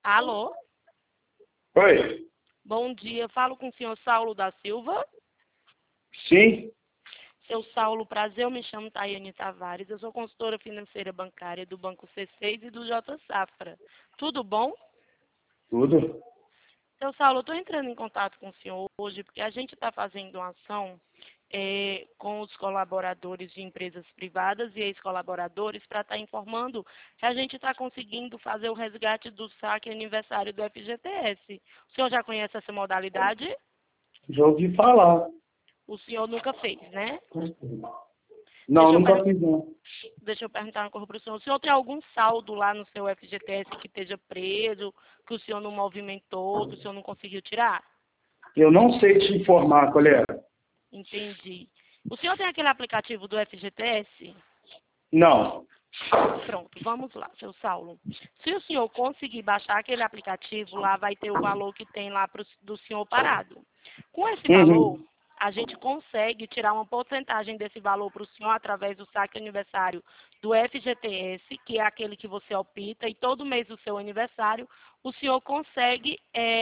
Alô? Oi. Bom dia, falo com o senhor Saulo da Silva. Sim? Seu Saulo, prazer, eu me chamo Tayane Tavares, eu sou consultora financeira bancária do Banco C6 e do J Safra. Tudo bom? Tudo? Seu Saulo, eu estou entrando em contato com o senhor hoje porque a gente está fazendo uma ação com os colaboradores de empresas privadas e ex-colaboradores para estar informando que a gente está conseguindo fazer o resgate do saque aniversário do FGTS. O senhor já conhece essa modalidade? Já ouvi falar. O senhor nunca fez, né? Não, nunca fiz não. Deixa eu perguntar uma coisa para o senhor. O senhor tem algum saldo lá no seu FGTS que esteja preso, que o senhor não movimentou, que o senhor não conseguiu tirar? Eu não sei te informar, colega. Entendi. O senhor tem aquele aplicativo do FGTS? Não. Pronto, vamos lá, seu Saulo. Se o senhor conseguir baixar aquele aplicativo, lá vai ter o valor que tem lá do senhor parado. Com esse valor, a gente consegue tirar uma porcentagem desse valor para o senhor através do saque aniversário do FGTS, que é aquele que você opta, e todo mês do seu aniversário, o senhor consegue,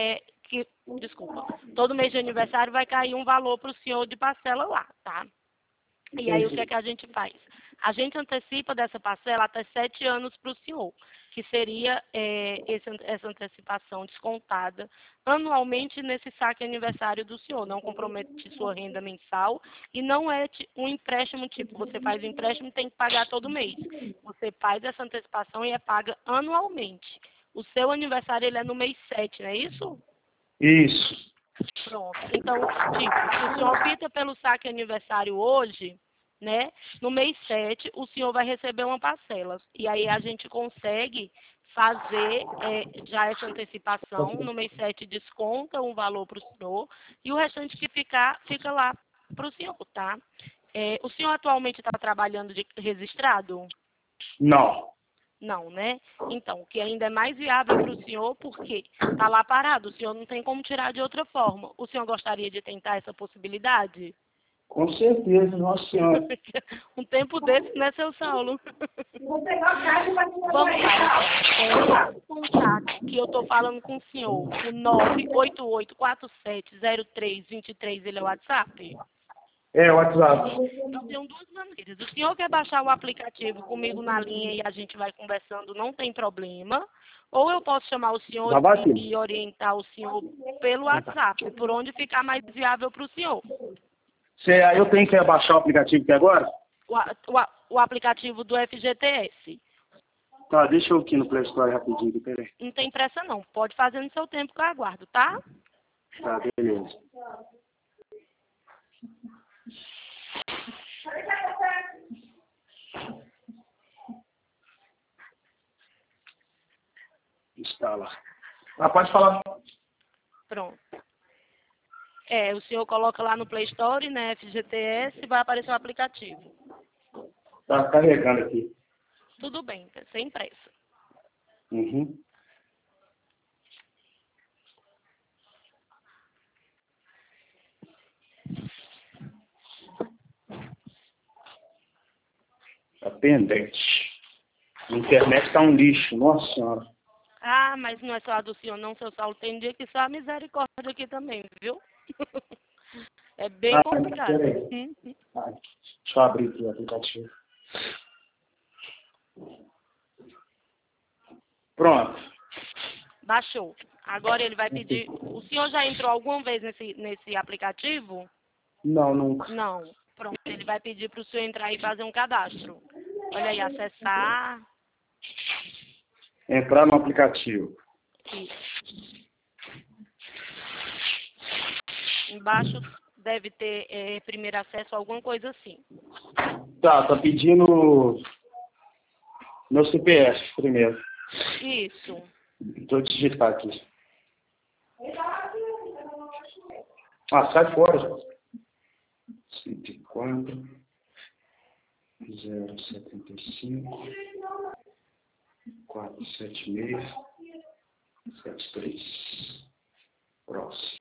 todo mês de aniversário vai cair um valor para o senhor de parcela lá, tá? E aí o que é que a gente faz? A gente antecipa dessa parcela até 7 anos para o senhor, que seria essa antecipação descontada anualmente nesse saque aniversário do senhor. Não compromete sua renda mensal e não é um empréstimo tipo, você faz o empréstimo e tem que pagar todo mês. Você faz essa antecipação e é paga anualmente. O seu aniversário ele é no mês 7, não é isso? Isso. Pronto. Então, tipo, se o senhor opta pelo saque aniversário hoje, né? No mês 7, o senhor vai receber uma parcela. E aí a gente consegue fazer já essa antecipação. No mês 7 desconta um valor para o senhor e o restante que fica lá para o senhor, tá? O senhor atualmente está trabalhando de registrado? Não. Não, né? Então, o que ainda é mais viável para o senhor, porque está lá parado, o senhor não tem como tirar de outra forma. O senhor gostaria de tentar essa possibilidade? Com certeza, nossa senhora. Um tempo desse, né, seu Saulo? Vamos lá, então. Esse contato que eu estou falando com o senhor, o 988470323, ele é o WhatsApp? É, WhatsApp. Eu tenho duas maneiras. O senhor quer baixar o aplicativo comigo na linha e a gente vai conversando, não tem problema. Ou eu posso chamar o senhor Já bati. e orientar o senhor pelo WhatsApp, por onde ficar mais viável para o senhor. Eu tenho que baixar o aplicativo aqui agora? O aplicativo do FGTS. Tá, deixa eu aqui no Play Store rapidinho, peraí. Não tem pressa não. Pode fazer no seu tempo que eu aguardo, tá? Tá, beleza. Instala. Ah, pode falar. Pronto. O senhor coloca lá no Play Store, né, FGTS, e vai aparecer o aplicativo. Tá carregando aqui. Tudo bem, sem pressa. Uhum. Tá pendente. A internet tá um lixo, nossa senhora. Ah, mas não é só a do senhor não, seu Saulo. Tem dia que só a misericórdia aqui também, viu? É bem complicado. Peraí. Deixa eu abrir aqui o aplicativo. Pronto. Baixou. Agora ele vai pedir... O senhor já entrou alguma vez nesse aplicativo? Não, nunca. Não. Pronto, ele vai pedir para o senhor entrar e fazer um cadastro. Olha aí, acessar. Entrar no aplicativo. Isso. Embaixo deve ter primeiro acesso a alguma coisa assim. Tá pedindo meu CPF primeiro. Isso. Vou digitar aqui. Ah, sai fora. 104 075 476 73. Próximo.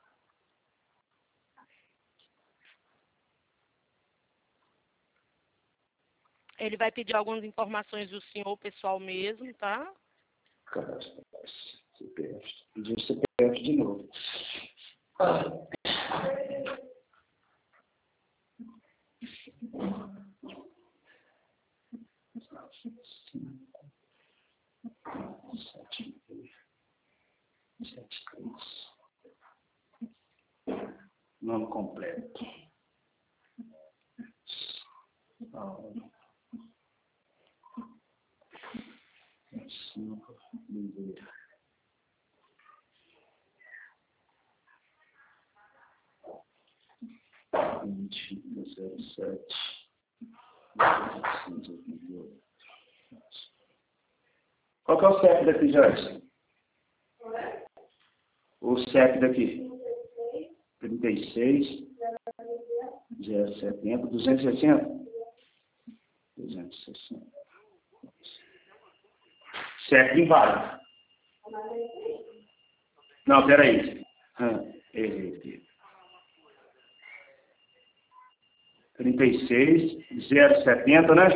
Ele vai pedir algumas informações do senhor pessoal mesmo, tá? Cadastro. CPF. Pediu o CPF de novo. Nome completo. Qual que é o CEP daqui, Joyce? O CEP daqui? 36 070 260 260. CEP inválido. Não, peraí. Errei aqui. 36 070, né?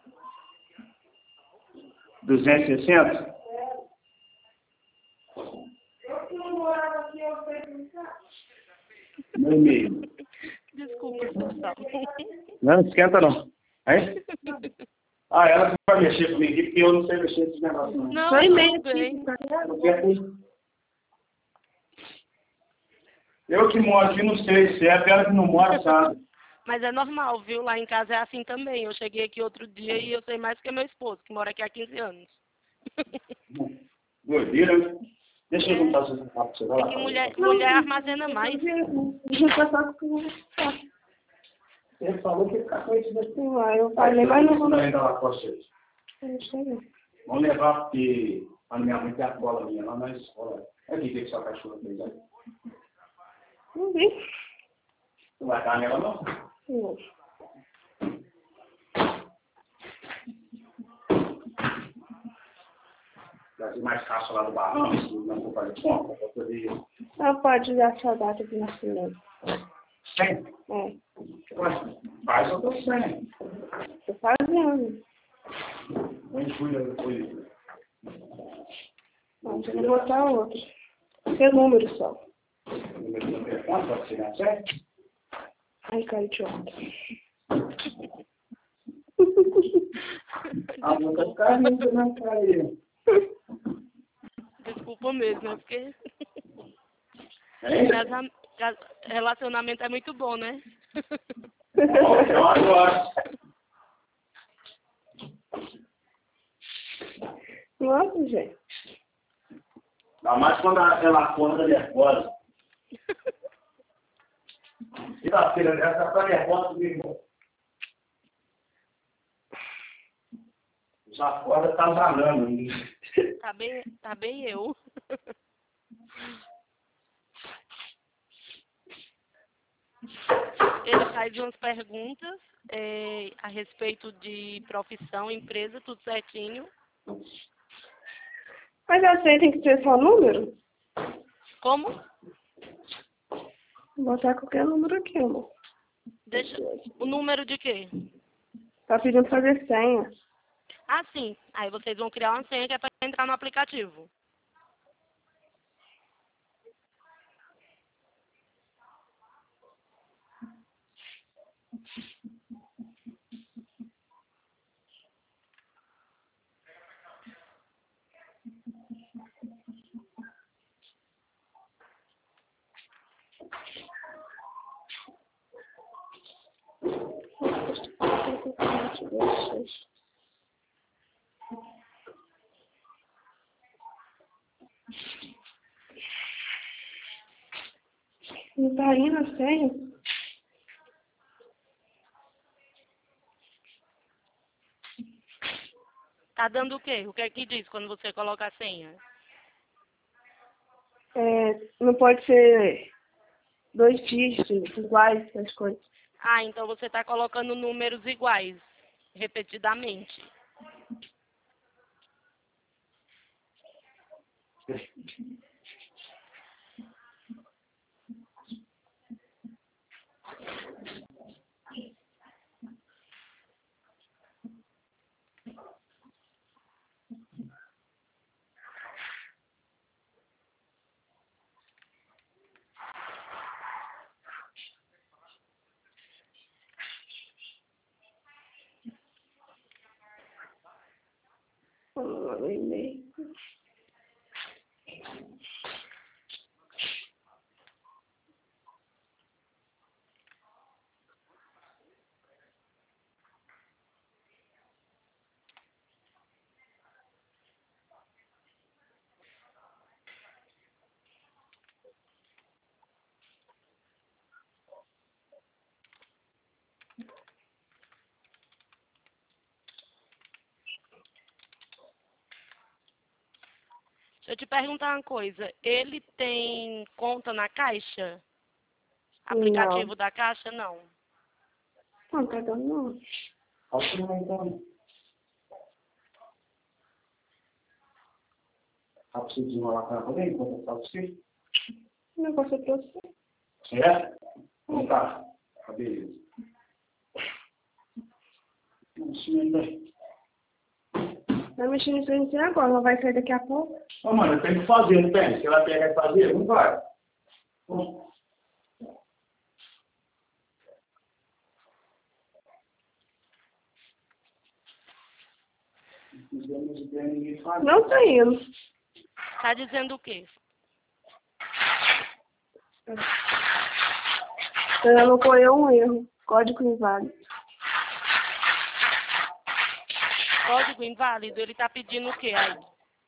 260? Meu e-mail. Desculpa, pessoal. Não esquenta não. Aí? Ela que vai mexer comigo aqui, porque eu não sei mexer nesse negócio. Não, Só e-mail tudo bem. Eu que moro aqui não sei se é, ela que não mora, sabe? Mas é normal, viu? Lá em casa é assim também. Eu cheguei aqui outro dia e eu sei mais que meu esposo, que mora aqui há 15 anos. Doideira, né? Deixa eu contar essa pra você. Vai É lá. que mulher armazena mais. Ele falou que ia ficar com isso daqui. Eu falei, mas não vou. Não ainda lá com vocês. Não sei não. Vamos levar, porque a minha mãe tem a cola minha lá na escola. É aqui que sua cachorra fez, né? Não vi. Não vai dar nela, não? Não. Trazer mais caixa lá do barrão, se não for fazer compra, para poder... Ela pode usar sua data de nascimento. 100? É. Ué, faz eu tô 100. Tô fazendo. Em julho foi... Não, vou botar outro. Que número só. Número do telefone, pode ser na 100? Ai, cara, idiota. A boca fica rindo na cara aí. Desculpa mesmo, é porque Hein? relacionamento é muito bom, né? Eu adoro. Nossa, gente. Ainda mais quando ela acorda nervosa. Quinta-feira, ela tá nervosa comigo. Já acorda, tá zanando. Tá bem eu. Ele faz umas perguntas a respeito de profissão, empresa, tudo certinho. Mas assim, tem que ter só número? Como? Vou botar qualquer número aqui, amor. Deixa o número de quê? Tá pedindo fazer senha. Ah, sim. Aí vocês vão criar uma senha que é para entrar no aplicativo. Não tá indo a senha? Tá dando o quê? O que é que diz quando você coloca a senha? Não pode ser 2 dígitos iguais, essas coisas. Ah, então você está colocando números iguais, repetidamente. o e-mail. Deixa eu te perguntar uma coisa. Ele tem conta na Caixa? Aplicativo Não. da Caixa? Não. Não, tá dando não. Acho que não então. Rapidinho lá para poder encontrar você. O negócio é pra você. É? Então tá. Tá, beleza. Vai mexer nisso aí agora, ela vai sair daqui a pouco. Ô, mano, eu tenho que fazer, não tem? Se ela pegar e fazer, não vai. Não tá indo. Tá dizendo o quê? Ela ocorreu um erro. Código inválido. Código inválido, ele tá pedindo o quê aí?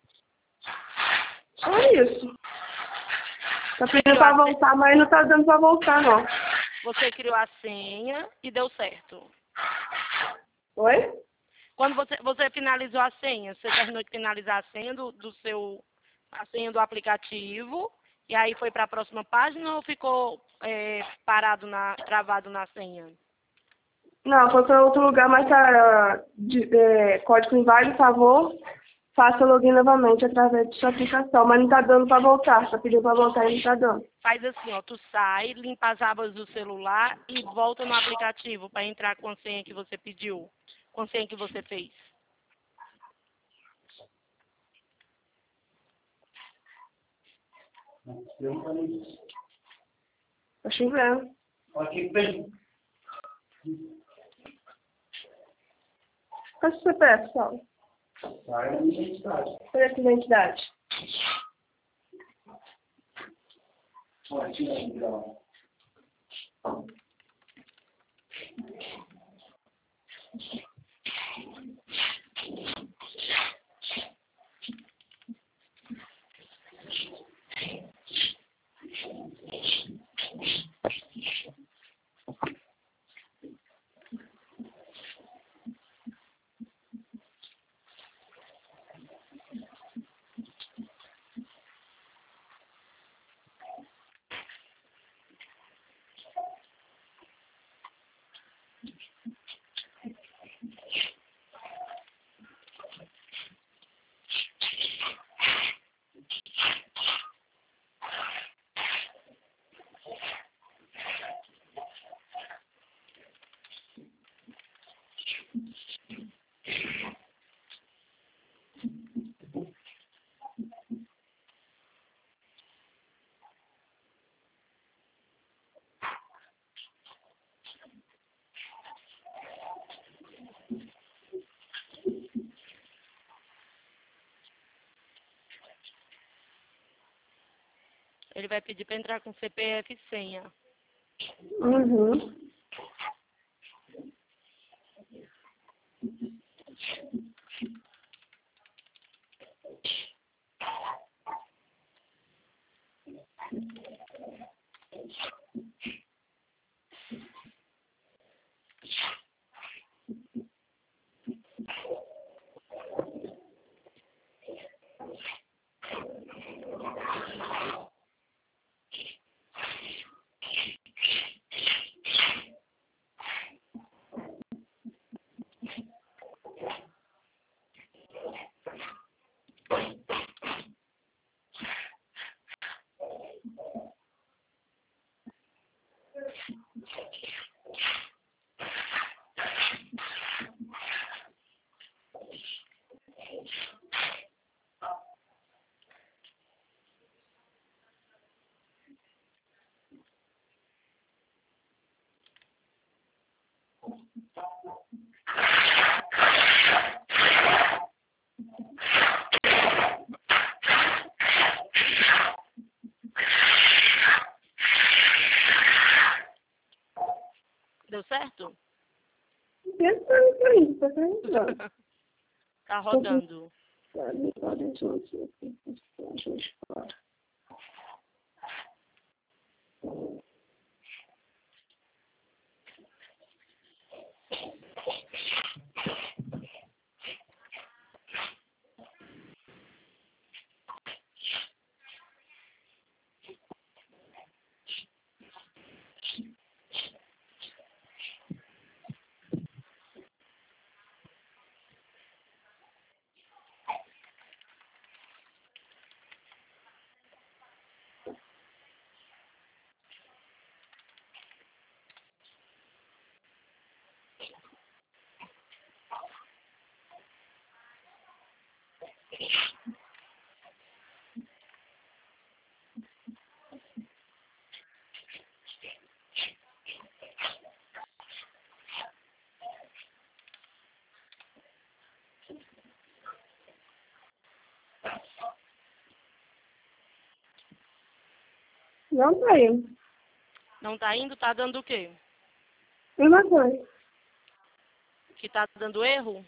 Só isso. Tá pedindo pra voltar, mas não tá dando pra voltar, não. Você criou a senha e deu certo. Oi? Quando você finalizou a senha, você terminou de finalizar a senha a senha do aplicativo, e aí foi para a próxima página ou ficou travado na senha? Não, foi pra outro lugar, mas tá código inválido, por favor. Faça login novamente através de sua aplicação, mas não tá dando pra voltar. Tá pedindo pra voltar e não tá dando. Faz assim, ó, tu sai, limpa as abas do celular e volta no aplicativo para entrar com a senha que você pediu, com a senha que você fez. Tá chovendo. Aqui tem. Qual é o CPF, pessoal? Sai a minha identidade. Cadê a sua identidade? Olha, tira aí, grava. Ele vai pedir para entrar com CPF e senha. Uhum. Deu certo? Tá rodando. Não tá indo. Não tá indo? Tá dando o quê? Mesma coisa. Que tá dando erro?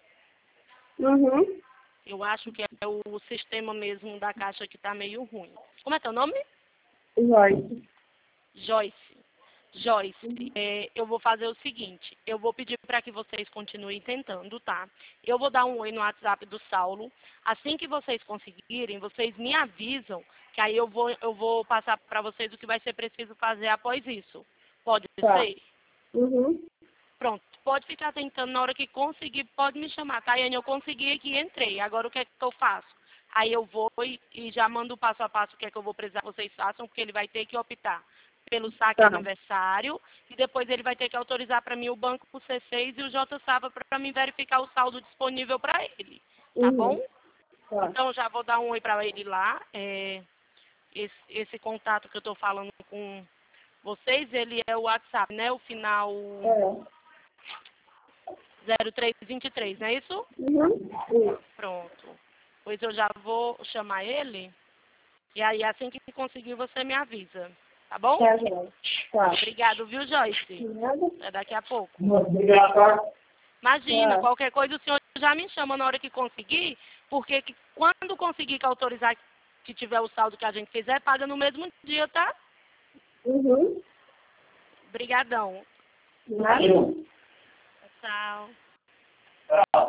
Uhum. Eu acho que é o sistema mesmo da caixa que tá meio ruim. Como é teu nome? Joyce. Joyce. Joyce, eu vou fazer o seguinte, eu vou pedir para que vocês continuem tentando, tá? Eu vou dar um oi no WhatsApp do Saulo. Assim que vocês conseguirem, vocês me avisam, que aí eu vou passar para vocês o que vai ser preciso fazer após isso. Pode ser? Uhum. Pronto, pode ficar tentando, na hora que conseguir, pode me chamar. Tayane, eu consegui aqui, entrei, agora o que é que eu faço? Aí eu vou e já mando o passo a passo o que é que eu vou precisar que vocês façam, porque ele vai ter que optar pelo saque aniversário e depois ele vai ter que autorizar para mim o banco por C6 e o J Sava para mim verificar o saldo disponível para ele. Tá bom? Tá. Então já vou dar um oi para ele lá. Esse contato que eu estou falando com vocês, ele é o WhatsApp, né? O final 0323, não é isso? Uhum. Pronto. Pois eu já vou chamar ele e aí assim que conseguir você me avisa. Tá bom? Tá, Joyce. Tá. Obrigado, viu, Joyce? Nada. Até daqui a pouco. Obrigado, tá? Imagina, Tá. qualquer coisa o senhor já me chama na hora que conseguir, porque quando conseguir que autorizar que tiver o saldo que a gente fizer, paga no mesmo dia, tá? Uhum. Obrigadão. Nada. Tchau. Tchau.